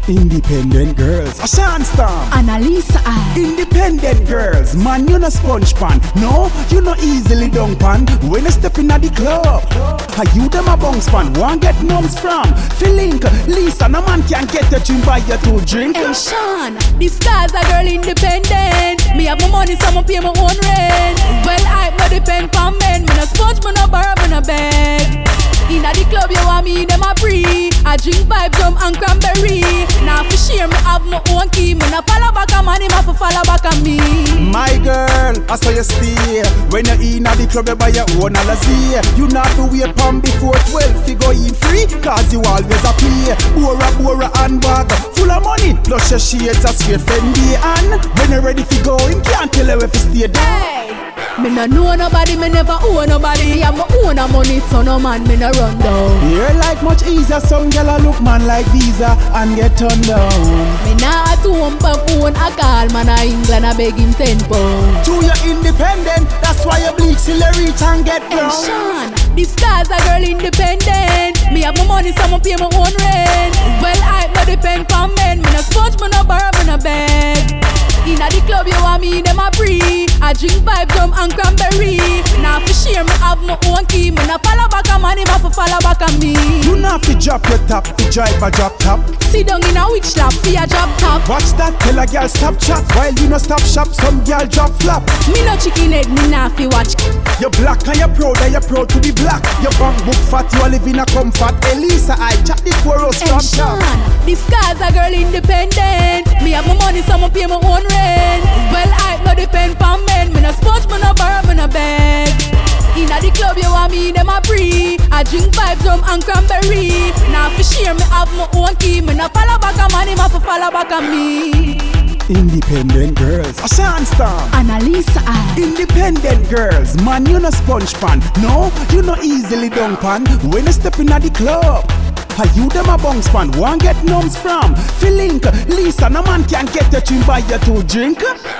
Independent girls, a Shanstorm. Annalisa I. Independent girls, man, you no sponge pan. No, you no easily dung pan. When you step in at the club, how you them a bounce pan? One get numbs from Philink, Lisa, no man can get you to buy you to drink. Hey Sean, this guy's a girl independent. Me have my money, so I pay my own rent. Well, I no depend on men. Me no sponge, me no borrow, me no beg. Inna the club, you want me, them a free. I drink vibe, rum and cranberry. Now for share, me have my own key. Me no follow back a man, him have to follow back a me. My girl, I saw you stay. When you inna the club, you buy your own alazi. You not to wait pon before 12 fi go in free, cause you always a play. Bora handbag, full of money. Plus your shades a straight Fendi. And when you ready fi go, him can't tell you if you stay down. Hey. Me no know nobody, me never owe nobody. Me have my own money, so no man me no run down. Your life much easier, some gyal a look man like Visa and get turned down. Me nah to hump a phone, I call man a England, I beg him 10 pounds. True, you're independent, that's why you bleach till you reach and get brown. Hey Sean, this guy's a girl independent. Me have my money, so I pay my own rent. Well, I no depend on men. Me no sponge, me no borrow, me no beg. Inna the club, you want me, them a free. I drink vibe, rum and cranberry. Now for share, me have my own key. Me no follow back a man, him have to follow back a me. You not fi drop your top, fi drive a drop top. Sit down in a witch lap, fi a drop top. Watch that, tell a girl stop chat. While you no stop shop, some girl drop flap. Me no chicken head, me nah fi watch. You're black and you're proud to be black. Your bank book fat, you a live in a comfort. Elisa, I chat the chorus from shop. This guy's a girl independent. Me have my money, so I pay my own rent. Well, I no depend on men. Me no sponge, me no borrow, me no beg. Inna the club, you want me, them a free. I drink vibe, rum and cranberry. Now for share, me have my own key. Me no follow back a man, him have to follow back a me. Independent girls, a Shanstorm. Annalisa I. Independent girls, man, you no sponge pan. No, you no easily dung pan. When you step in at the club, how you them a bounce pan? One get numbs from Philink, Lisa, no man can get you to buy you to drink.